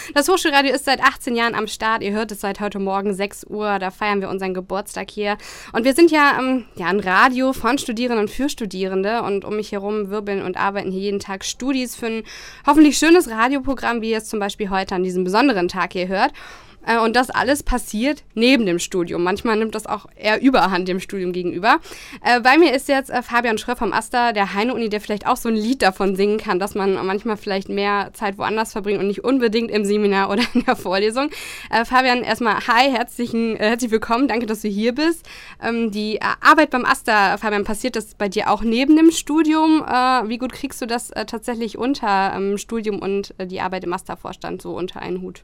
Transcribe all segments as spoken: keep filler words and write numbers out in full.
Das Hochschulradio ist seit achtzehn Jahren am Start. Ihr hört es seit heute Morgen sechs Uhr. Da feiern wir unseren Geburtstag hier. Und wir sind ja, ähm, ja ein Radio von Studierenden und für Studierende. Und um mich herum wirbeln und arbeiten hier jeden Tag Studis für ein hoffentlich schönes Radioprogramm, wie ihr es zum Beispiel heute an diesem besonderen Tag hier hört. Und das alles passiert neben dem Studium. Manchmal nimmt das auch eher Überhand dem Studium gegenüber. Äh, bei mir ist jetzt äh, Fabian Schröff vom AStA, der Heine-Uni, der vielleicht auch so ein Lied davon singen kann, dass man manchmal vielleicht mehr Zeit woanders verbringt und nicht unbedingt im Seminar oder in der Vorlesung. Äh, Fabian, erstmal hi, herzlichen, äh, herzlich willkommen, danke, dass du hier bist. Ähm, die äh, Arbeit beim AStA, Fabian, passiert das bei dir auch neben dem Studium? Äh, wie gut kriegst du das äh, tatsächlich unter ähm, Studium und äh, die Arbeit im AStA-Vorstand so unter einen Hut?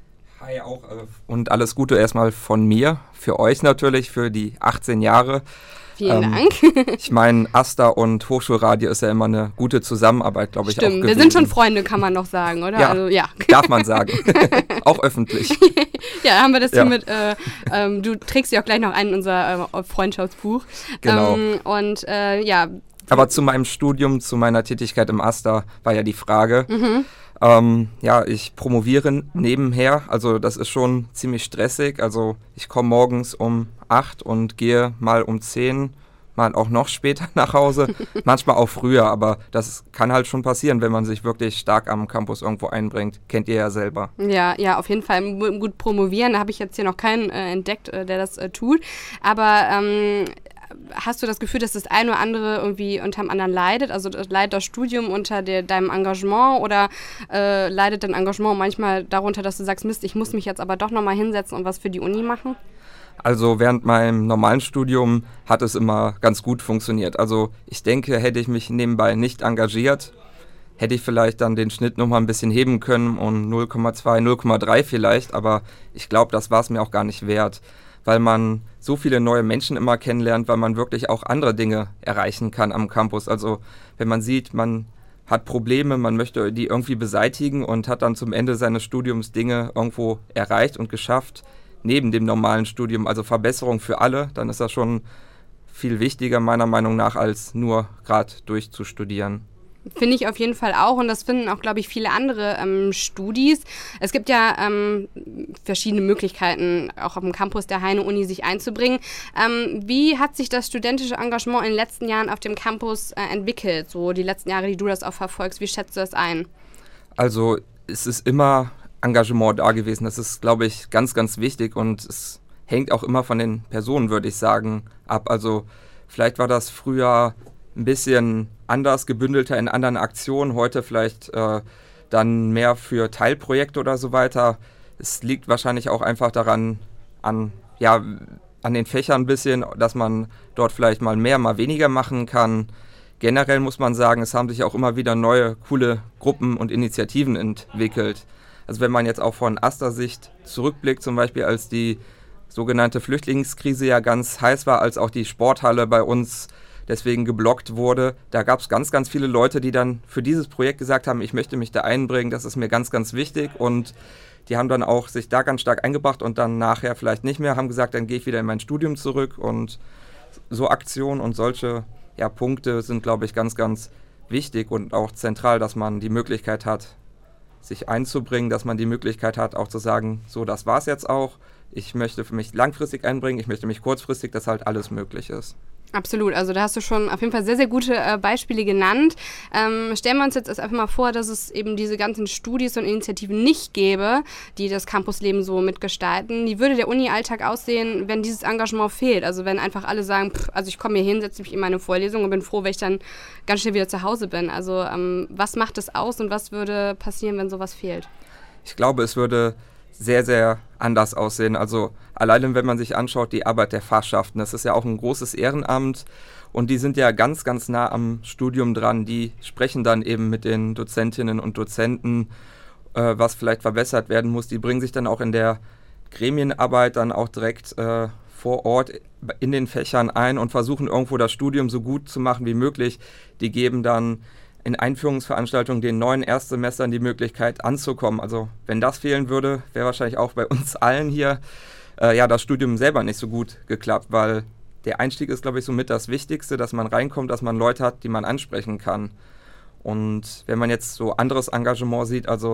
Hi auch und alles Gute erstmal von mir, für euch natürlich, für die achtzehn Jahre. Vielen ähm, Dank. Ich meine, AStA und Hochschulradio ist ja immer eine gute Zusammenarbeit, glaube ich, Stimmt, auch gewesen. Wir sind schon Freunde, kann man noch sagen, oder? Ja, also, ja. Darf man sagen. Auch öffentlich. Ja, haben wir das ja. hier mit, äh, ähm, du trägst ja auch gleich noch ein in unser äh, Freundschaftsbuch. Genau. Ähm, und äh, ja. Aber zu meinem Studium, zu meiner Tätigkeit im AStA war ja die Frage, Mhm. Ähm, ja, ich promoviere nebenher, also das ist schon ziemlich stressig. Also ich komme morgens um acht und gehe mal um zehn, mal auch noch später nach Hause, manchmal auch früher, aber das kann halt schon passieren, wenn man sich wirklich stark am Campus irgendwo einbringt. Kennt ihr ja selber. Ja, ja, auf jeden Fall gut promovieren. Da habe ich jetzt hier noch keinen äh, entdeckt, äh, der das äh, tut. Aber ähm, hast du das Gefühl, dass das eine oder andere irgendwie unterm anderen leidet? Also leidet das Studium unter der, deinem Engagement oder äh, leidet dein Engagement manchmal darunter, dass du sagst, Mist, ich muss mich jetzt aber doch nochmal hinsetzen und was für die Uni machen? Also während meinem normalen Studium hat es immer ganz gut funktioniert. Also ich denke, hätte ich mich nebenbei nicht engagiert, hätte ich vielleicht dann den Schnitt nochmal ein bisschen heben können um null Komma zwei, null Komma drei vielleicht, aber ich glaube, das war es mir auch gar nicht wert, weil man so viele neue Menschen immer kennenlernt, weil man wirklich auch andere Dinge erreichen kann am Campus. Also wenn man sieht, man hat Probleme, man möchte die irgendwie beseitigen und hat dann zum Ende seines Studiums Dinge irgendwo erreicht und geschafft, neben dem normalen Studium, also Verbesserung für alle, dann ist das schon viel wichtiger meiner Meinung nach, als nur gerade durchzustudieren. Finde ich auf jeden Fall auch und das finden auch, glaube ich, viele andere ähm, Studis. Es gibt ja ähm, verschiedene Möglichkeiten, auch auf dem Campus der Heine-Uni sich einzubringen. Ähm, wie hat sich das studentische Engagement in den letzten Jahren auf dem Campus äh, entwickelt? So die letzten Jahre, die du das auch verfolgst, wie schätzt du das ein? Also es ist immer Engagement da gewesen. Das ist, glaube ich, ganz, ganz wichtig und es hängt auch immer von den Personen, würde ich sagen, ab. Also vielleicht war das früher ein bisschen anders, gebündelter in anderen Aktionen, heute vielleicht äh, dann mehr für Teilprojekte oder so weiter. Es liegt wahrscheinlich auch einfach daran, an, ja, an den Fächern ein bisschen, dass man dort vielleicht mal mehr, mal weniger machen kann. Generell muss man sagen, es haben sich auch immer wieder neue, coole Gruppen und Initiativen entwickelt. Also wenn man jetzt auch von AStA-Sicht zurückblickt, zum Beispiel als die sogenannte Flüchtlingskrise ja ganz heiß war, als auch die Sporthalle bei uns deswegen geblockt wurde. Da gab es ganz, ganz viele Leute, die dann für dieses Projekt gesagt haben, ich möchte mich da einbringen, das ist mir ganz, ganz wichtig und die haben dann auch sich da ganz stark eingebracht und dann nachher vielleicht nicht mehr, haben gesagt, dann gehe ich wieder in mein Studium zurück und so Aktionen und solche ja, Punkte sind, glaube ich, ganz, ganz wichtig und auch zentral, dass man die Möglichkeit hat, sich einzubringen, dass man die Möglichkeit hat, auch zu sagen, so, das war's jetzt auch, ich möchte für mich langfristig einbringen, ich möchte mich kurzfristig, dass halt alles möglich ist. Absolut, also da hast du schon auf jeden Fall sehr, sehr gute äh, Beispiele genannt. Ähm, stellen wir uns jetzt einfach mal vor, dass es eben diese ganzen Studis und Initiativen nicht gäbe, die das Campusleben so mitgestalten. Wie würde der Uni-Alltag aussehen, wenn dieses Engagement fehlt? Also wenn einfach alle sagen, pff, also ich komme hier hin, setze mich in meine Vorlesung und bin froh, wenn ich dann ganz schnell wieder zu Hause bin. Also ähm, was macht es aus und was würde passieren, wenn sowas fehlt? Ich glaube, es würde sehr, sehr anders aussehen. Also alleine, wenn man sich anschaut, die Arbeit der Fachschaften, das ist ja auch ein großes Ehrenamt und die sind ja ganz, ganz nah am Studium dran. Die sprechen dann eben mit den Dozentinnen und Dozenten, äh, was vielleicht verbessert werden muss. Die bringen sich dann auch in der Gremienarbeit dann auch direkt äh, vor Ort in den Fächern ein und versuchen irgendwo das Studium so gut zu machen wie möglich. Die geben dann in Einführungsveranstaltungen den neuen Erstsemestern die Möglichkeit anzukommen. Also wenn das fehlen würde, wäre wahrscheinlich auch bei uns allen hier äh, ja das Studium selber nicht so gut geklappt, weil der Einstieg ist, glaube ich, somit das Wichtigste, dass man reinkommt, dass man Leute hat, die man ansprechen kann. Und wenn man jetzt so anderes Engagement sieht, also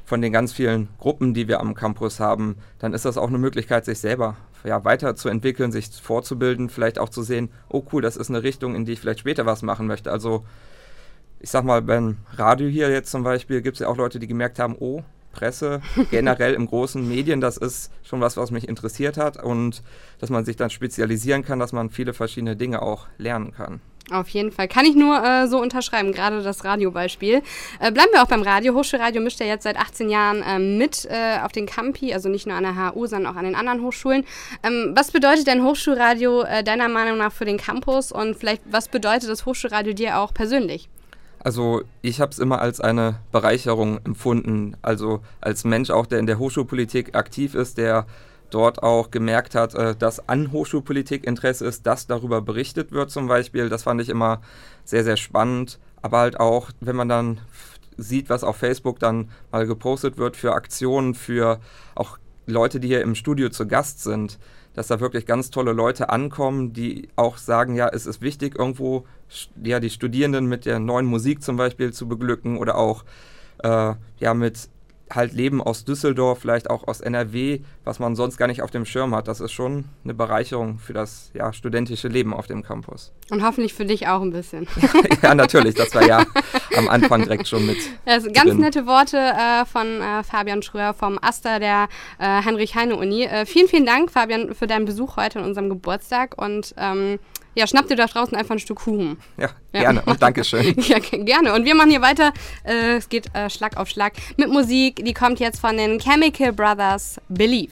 von den ganz vielen Gruppen, die wir am Campus haben, dann ist das auch eine Möglichkeit, sich selber ja, weiterzuentwickeln, sich fortzubilden, vielleicht auch zu sehen, oh cool, das ist eine Richtung, in die ich vielleicht später was machen möchte. Also ich sag mal, beim Radio hier jetzt zum Beispiel gibt es ja auch Leute, die gemerkt haben, oh, Presse, generell im großen Medien, das ist schon was, was mich interessiert hat und dass man sich dann spezialisieren kann, dass man viele verschiedene Dinge auch lernen kann. Auf jeden Fall. Kann ich nur äh, so unterschreiben, gerade das Radiobeispiel. Äh, bleiben wir auch beim Radio. Hochschulradio mischt ja jetzt seit achtzehn Jahren äh, mit äh, auf den Campi, also nicht nur an der H U, sondern auch an den anderen Hochschulen. Ähm, was bedeutet denn Hochschulradio äh, deiner Meinung nach für den Campus und vielleicht was bedeutet das Hochschulradio dir auch persönlich? Also ich habe es immer als eine Bereicherung empfunden, also als Mensch auch, der in der Hochschulpolitik aktiv ist, der dort auch gemerkt hat, äh, dass an Hochschulpolitik Interesse ist, dass darüber berichtet wird zum Beispiel. Das fand ich immer sehr, sehr spannend, aber halt auch, wenn man dann sieht, was auf Facebook dann mal gepostet wird für Aktionen, für auch Leute, die hier im Studio zu Gast sind, dass da wirklich ganz tolle Leute ankommen, die auch sagen, ja, es ist wichtig, irgendwo ja, die Studierenden mit der neuen Musik zum Beispiel zu beglücken oder auch äh, ja, mit halt Leben aus Düsseldorf, vielleicht auch aus N R W, was man sonst gar nicht auf dem Schirm hat. Das ist schon eine Bereicherung für das ja, studentische Leben auf dem Campus. Und hoffentlich für dich auch ein bisschen. Ja, natürlich. Das war ja am Anfang direkt schon mit Das sind ganz drin. Nette Worte äh, von äh, Fabian Schröer vom AStA der äh, Heinrich-Heine-Uni. Äh, vielen, vielen Dank, Fabian, für deinen Besuch heute an unserem Geburtstag und ähm, ja, schnapp dir da draußen einfach ein Stück Kuchen. Ja, ja. Gerne und Dankeschön. Ja, gerne. Und wir machen hier weiter. Äh, es geht äh, Schlag auf Schlag mit Musik. Die kommt jetzt von den Chemical Brothers, Believe.